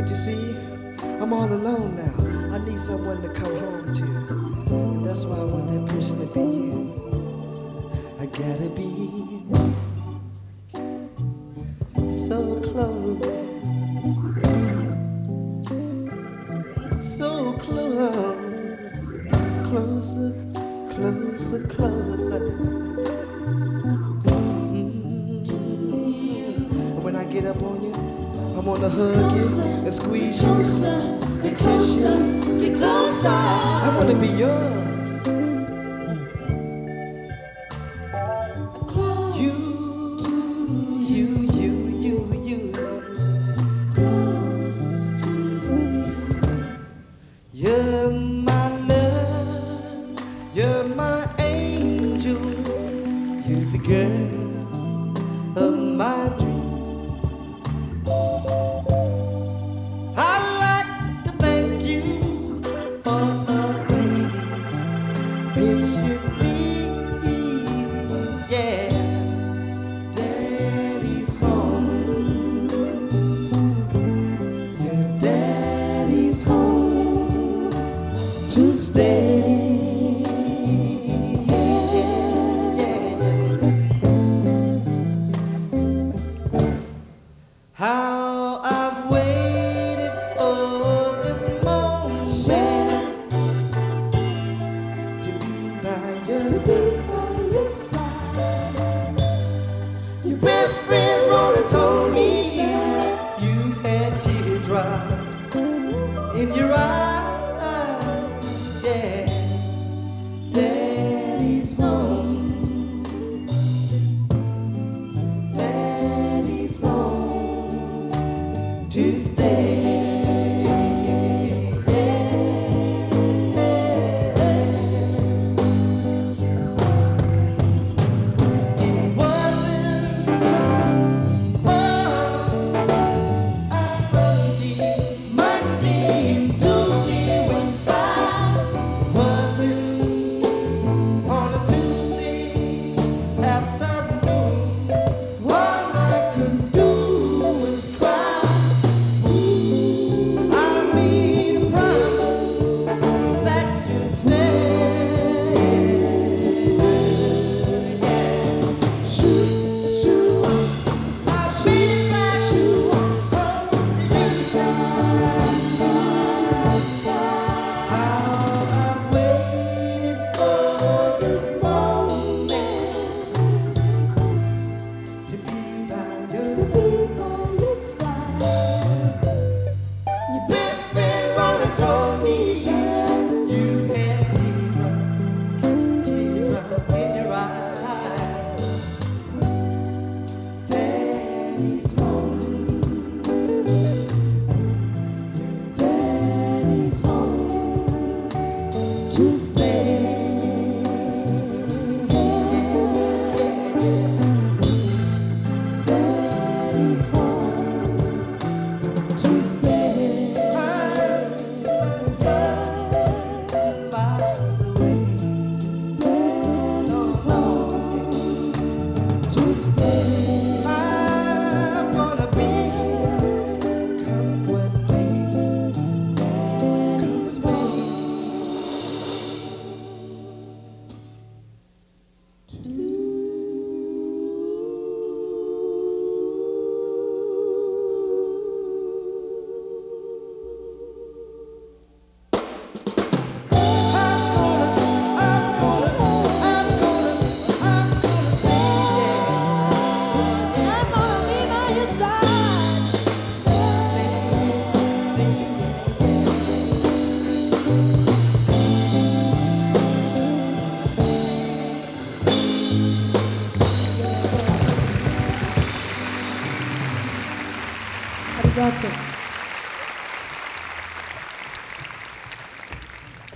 But you see, I'm all alone now. I need someone to come home to. And that's why I want that person to be you. I gotta be so close, so close, closer, closer, closer. And when I get up on you, I'm gonna hug you and squeeze you and kiss you. Get closer. I wanna be yours. You're my love, you're my angel, you're the girl of my dream. I'd like to thank you for waiting patiently, yeah. Daddy's home, your daddy's home to stay. How I've waited for this moment to be by your side. Your best friend Rhoda told me you had teardrops in your eyes, yeah. Daddy's home, Daddy's home to stay. It wasn't Monday and Tuesday went by. Wasn't on a Tuesday afternoon. All I could do was cry. I made a promise that you'd stay. Yeah. Shoot, I made it back home to you. How I've waited for this moment to be by your side. Your best friend Rhoda told me you had teardrops in your eyes. Daddy's home, Daddy's home to stay. Daddy's home to stay. Miles away, no song to stay. I'm gonna be here, come what may, come stay. Arigato.